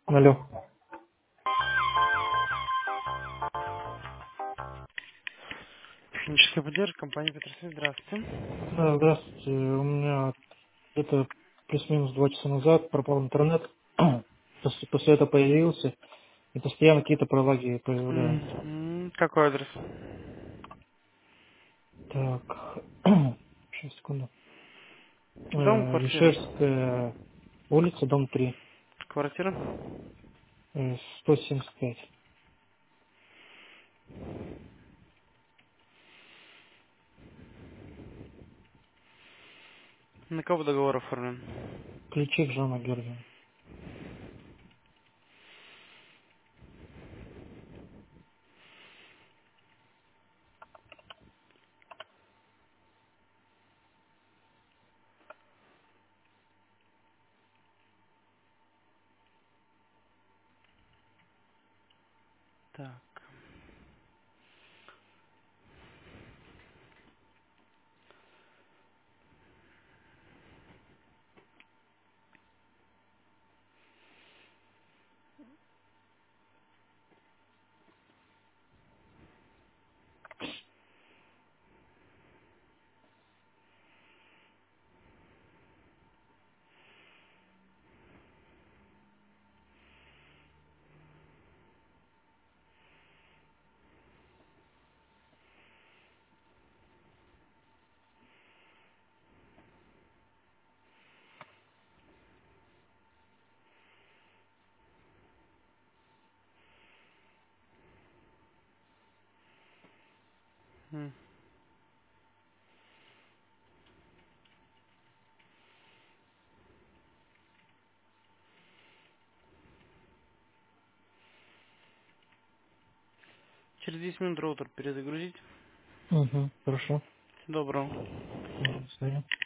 Алло. Техническая поддержка, компания Петросвет, здравствуйте. Да, здравствуйте. У меня где-то плюс-минус 2 часа назад пропал интернет. После этого появился. И постоянно какие-то пролаги появляются. Какой адрес? Так. Сейчас, секунду. Дом, квартира? Ишерская улица, дом 3. Квартира? 175. На кого договор оформлен? Ключик Жанна Георгиевна. Так. М. Через 10 минут роутер перезагрузить. Угу, хорошо. Всего доброго. До свидания.